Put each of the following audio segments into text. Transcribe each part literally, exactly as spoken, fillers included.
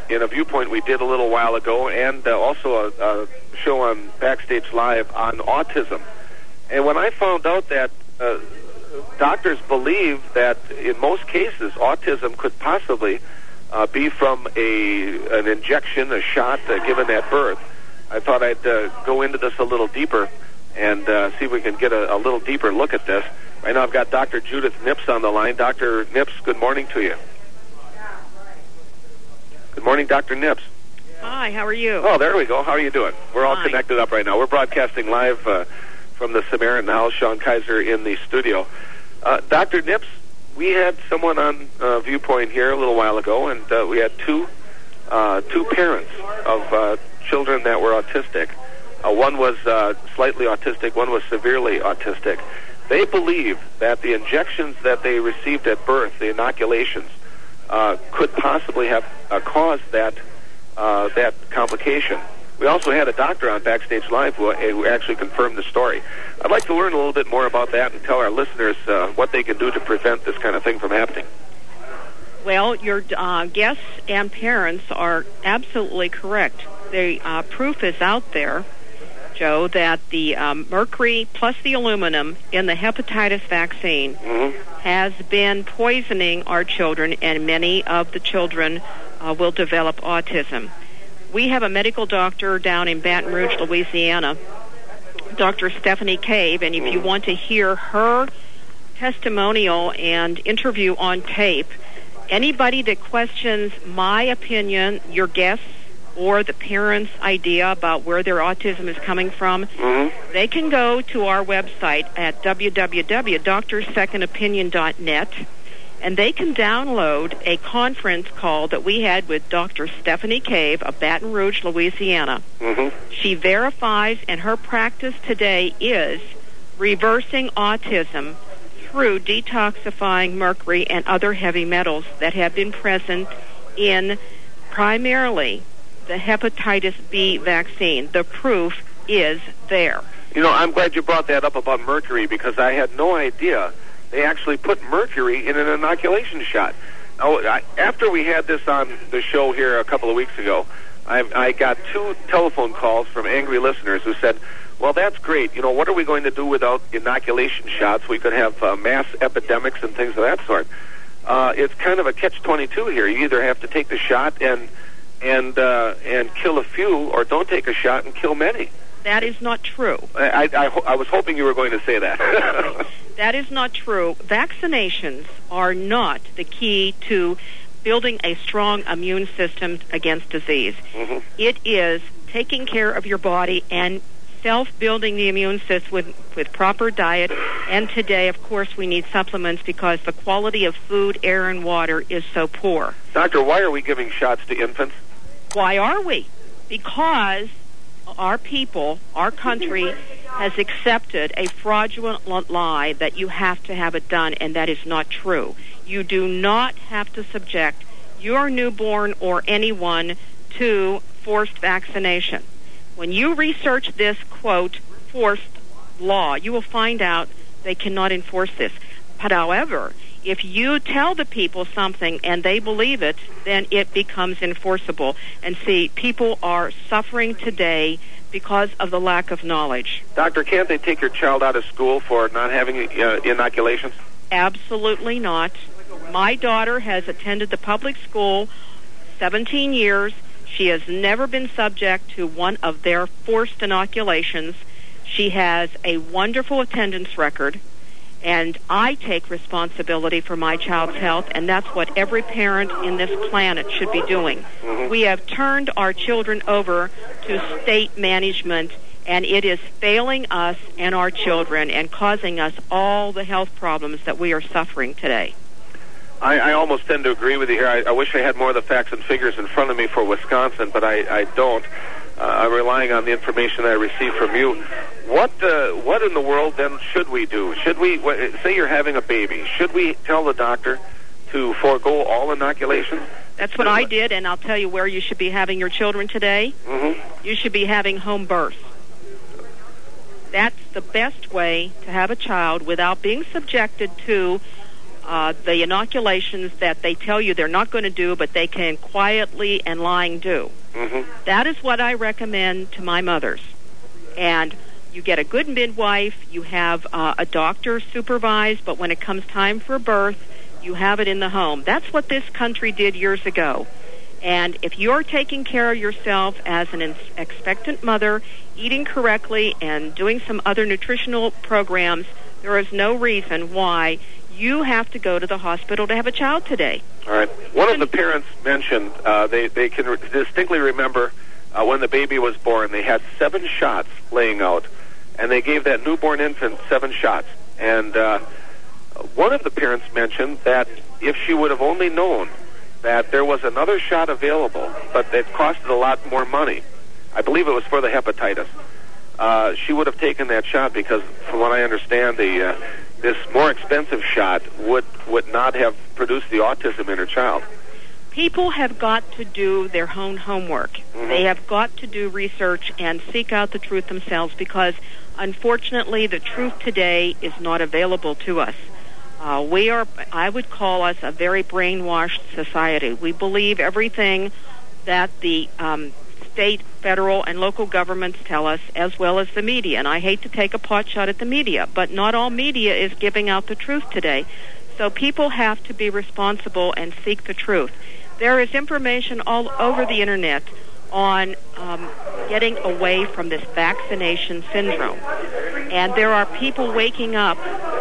in a viewpoint we did a little while ago, and uh, also a, a show on Backstage Live on autism. And when I found out that uh, doctors believe that in most cases autism could possibly uh, be from a an injection, a shot uh, given at birth, I thought I'd uh, go into this a little deeper and uh, see if we can get a, a little deeper look at this. Right now I've got Doctor Judith Nips on the line. Doctor Nips, good morning to you. Good morning, Doctor Nips. Hi, how are you? Oh, there we go. How are you doing? We're all Fine. connected up right now. We're broadcasting live uh, from the Samaritan House. Sean Kaiser in the studio. Uh, Doctor Nips, we had someone on uh, Viewpoint here a little while ago, and uh, we had two uh, two parents of uh, children that were autistic. Uh, one was uh, slightly autistic, one was severely autistic. They believe that the injections that they received at birth, the inoculations, uh, could possibly have uh, caused that uh, that complication. We also had a doctor on Backstage Live who, who actually confirmed the story. I'd like to learn a little bit more about that and tell our listeners uh, what they can do to prevent this kind of thing from happening. Well, your uh, guests and parents are absolutely correct. The uh, proof is out there, Joe, that the um, mercury plus the aluminum in the hepatitis vaccine mm-hmm. has been poisoning our children, and many of the children uh, will develop autism. We have a medical doctor down in Baton Rouge, Louisiana, Doctor Stephanie Cave, and if you want to hear her testimonial and interview on tape, anybody that questions my opinion, your guests, or the parents' idea about where their autism is coming from, mm-hmm. they can go to our website at w w w dot doctor second opinion dot net, and they can download a conference call that we had with Doctor Stephanie Cave of Baton Rouge, Louisiana. Mm-hmm. She verifies, and her practice today is reversing autism through detoxifying mercury and other heavy metals that have been present in primarily the hepatitis B vaccine. The proof is there. You know, I'm glad you brought that up about mercury, because I had no idea they actually put mercury in an inoculation shot. Now, I, after we had this on the show here a couple of weeks ago, I, I got two telephone calls from angry listeners who said, well, that's great. You know, what are we going to do without inoculation shots? We could have uh, mass epidemics and things of that sort. Uh, it's kind of a catch twenty-two here. You either have to take the shot and and uh, and kill a few, or don't take a shot and kill many. That is not true. I, I, I, I was hoping you were going to say that. That is not true. Vaccinations are not the key to building a strong immune system against disease. Mm-hmm. It is taking care of your body and self-building the immune system with, with proper diet. And today, of course, we need supplements because the quality of food, air, and water is so poor. Doctor, why are we giving shots to infants? Why are we? Because our people, our country, has accepted a fraudulent lie that you have to have it done, and that is not true. You do not have to subject your newborn or anyone to forced vaccination. When you research this, quote, forced law, you will find out they cannot enforce this. But however, if you tell the people something and they believe it, then it becomes enforceable. And see, people are suffering today because of the lack of knowledge. Doctor, can't they take your child out of school for not having uh, inoculations? Absolutely not. My daughter has attended the public school seventeen years. She has never been subject to one of their forced inoculations. She has a wonderful attendance record, and I take responsibility for my child's health, and that's what every parent in this planet should be doing. Mm-hmm. We have turned our children over to state management, and it is failing us and our children and causing us all the health problems that we are suffering today. I, I almost tend to agree with you here. I, I wish I had more of the facts and figures in front of me for Wisconsin, but I, I don't. Uh, I'm relying on the information I receive from you. What uh, what in the world, then, should we do? Should we, w- say you're having a baby, should we tell the doctor to forego all inoculations? That's what I did, and I'll tell you where you should be having your children today. Mm-hmm. You should be having home birth. That's the best way to have a child without being subjected to uh, the inoculations that they tell you they're not going to do, but they can quietly and lying do. Mm-hmm. That is what I recommend to my mothers. And you get a good midwife, you have uh, a doctor supervised, but when it comes time for birth, you have it in the home. That's what this country did years ago. And if you're taking care of yourself as an expectant mother, eating correctly and doing some other nutritional programs, there is no reason why you have to go to the hospital to have a child today. All right. One of the parents mentioned uh, they, they can re- distinctly remember uh, when the baby was born, they had seven shots laying out, and they gave that newborn infant seven shots. And uh, one of the parents mentioned that if she would have only known that there was another shot available, but it costed a lot more money, I believe it was for the hepatitis, uh, she would have taken that shot because, from what I understand, the uh, this more expensive shot would, would not have produced the autism in her child. People have got to do their own homework. Mm-hmm. They have got to do research and seek out the truth themselves because, unfortunately, the truth today is not available to us. Uh, we are, I would call us a very brainwashed society. We believe everything that the um, state, federal, and local governments tell us, as well as the media. And I hate to take a pot shot at the media, but not all media is giving out the truth today. So people have to be responsible and seek the truth. There is information all over the Internet on um, getting away from this vaccination syndrome. And there are people waking up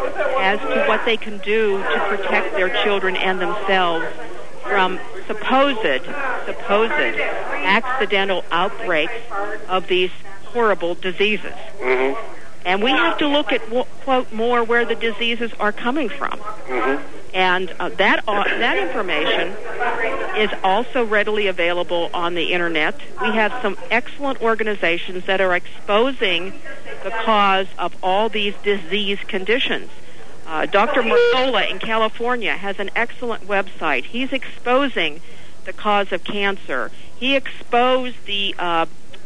as to what they can do to protect their children and themselves from supposed, supposed accidental outbreaks of these horrible diseases. Mm-hmm. And we have to look at, quote, more where the diseases are coming from. Mm-hmm. And uh, that uh, that information is also readily available on the Internet. We have some excellent organizations that are exposing the cause of all these disease conditions. Uh, Doctor Mercola in California has an excellent website. He's exposing the cause of cancer. He exposed the uh,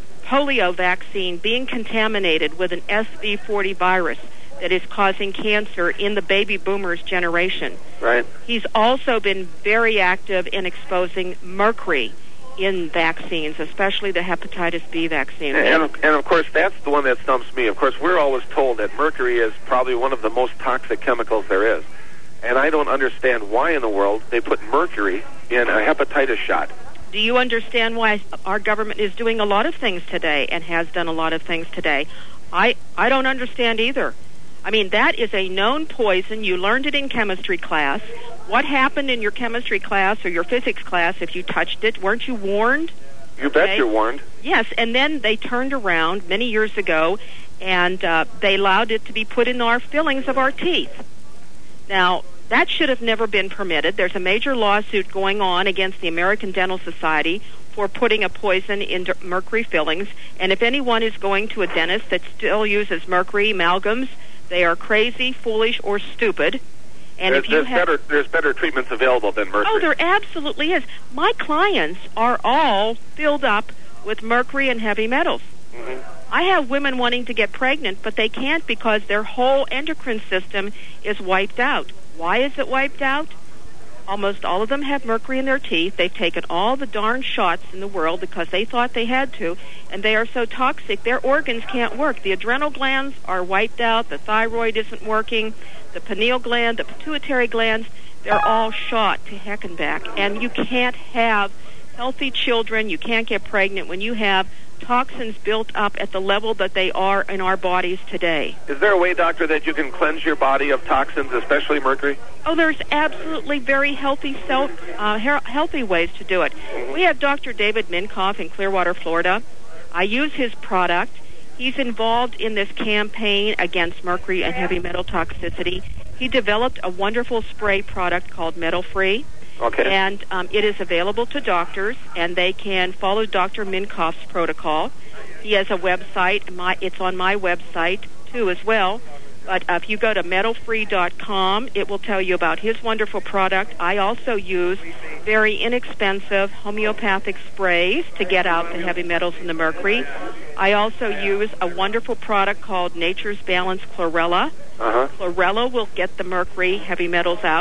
polio vaccine being contaminated with an S V forty virus that is causing cancer in the baby boomers generation. Right. He's also been very active in exposing mercury in vaccines, especially the hepatitis B vaccine. And, and, and of course, that's the one that stumps me. Of course, we're always told that mercury is probably one of the most toxic chemicals there is. And I don't understand why in the world they put mercury in a hepatitis shot. Do you understand why our government is doing a lot of things today and has done a lot of things today? I, I don't understand either. I mean, that is a known poison. You learned it in chemistry class. What happened in your chemistry class or your physics class if you touched it? Weren't you warned? You bet okay. You're warned. Yes, and then they turned around many years ago, and uh, they allowed it to be put in our fillings of our teeth. Now, that should have never been permitted. There's a major lawsuit going on against the American Dental Society for putting a poison into mercury fillings. And if anyone is going to a dentist that still uses mercury amalgams, they are crazy, foolish, or stupid. And there's, if you there's have, better, there's better treatments available than mercury. Oh, there absolutely is. My clients are all filled up with mercury and heavy metals. Mm-hmm. I have women wanting to get pregnant, but they can't because their whole endocrine system is wiped out. Why is it wiped out? Almost all of them have mercury in their teeth. They've taken all the darn shots in the world because they thought they had to, and they are so toxic, their organs can't work. The adrenal glands are wiped out. The thyroid isn't working. The pineal gland, the pituitary glands, they're all shot to heck and back. And you can't have healthy children. You can't get pregnant when you have toxins built up at the level that they are in our bodies today. Is there a way, doctor, that you can cleanse your body of toxins, especially mercury? Oh, there's absolutely very healthy self, uh, healthy ways to do it. Mm-hmm. We have Doctor David Minkoff in Clearwater, Florida. I use his product. He's involved in this campaign against mercury and heavy metal toxicity. He developed a wonderful spray product called Metal Free. Okay. And um, it is available to doctors, and they can follow Doctor Minkoff's protocol. He has a website. My, it's on my website, too, as well. But uh, if you go to metal free dot com, it will tell you about his wonderful product. I also use very inexpensive homeopathic sprays to get out the heavy metals and the mercury. I also use a wonderful product called Nature's Balance Chlorella. Uh-huh. Chlorella will get the mercury, heavy metals out.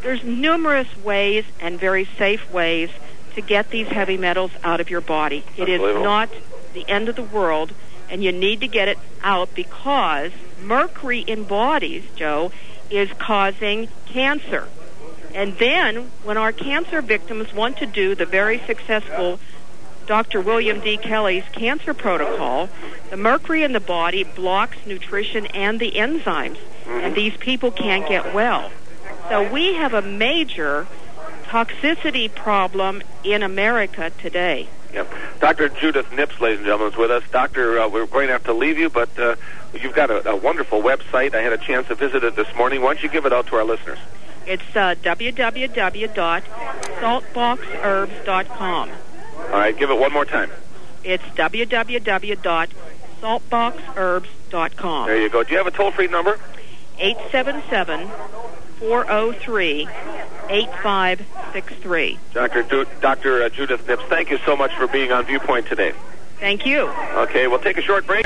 There's numerous ways and very safe ways to get these heavy metals out of your body. It is not the end of the world, and you need to get it out because mercury in bodies, Joe, is causing cancer. And then when our cancer victims want to do the very successful Doctor William D. Kelly's cancer protocol, the mercury in the body blocks nutrition and the enzymes, and these people can't get well. So we have a major toxicity problem in America today. Yep. Doctor Judith Nips, ladies and gentlemen, is with us. Doctor, uh, we're going to have to leave you, but uh, you've got a, a wonderful website. I had a chance to visit it this morning. Why don't you give it out to our listeners? It's uh, w w w dot salt box herbs dot com. All right, give it one more time. It's w w w dot salt box herbs dot com. There you go. Do you have a toll-free number? eight seven seven, four oh three, eight five six three. Doctor Du- Doctor Uh, Judith Nips, thank you so much for being on Viewpoint today. Thank you. Okay, we'll take a short break.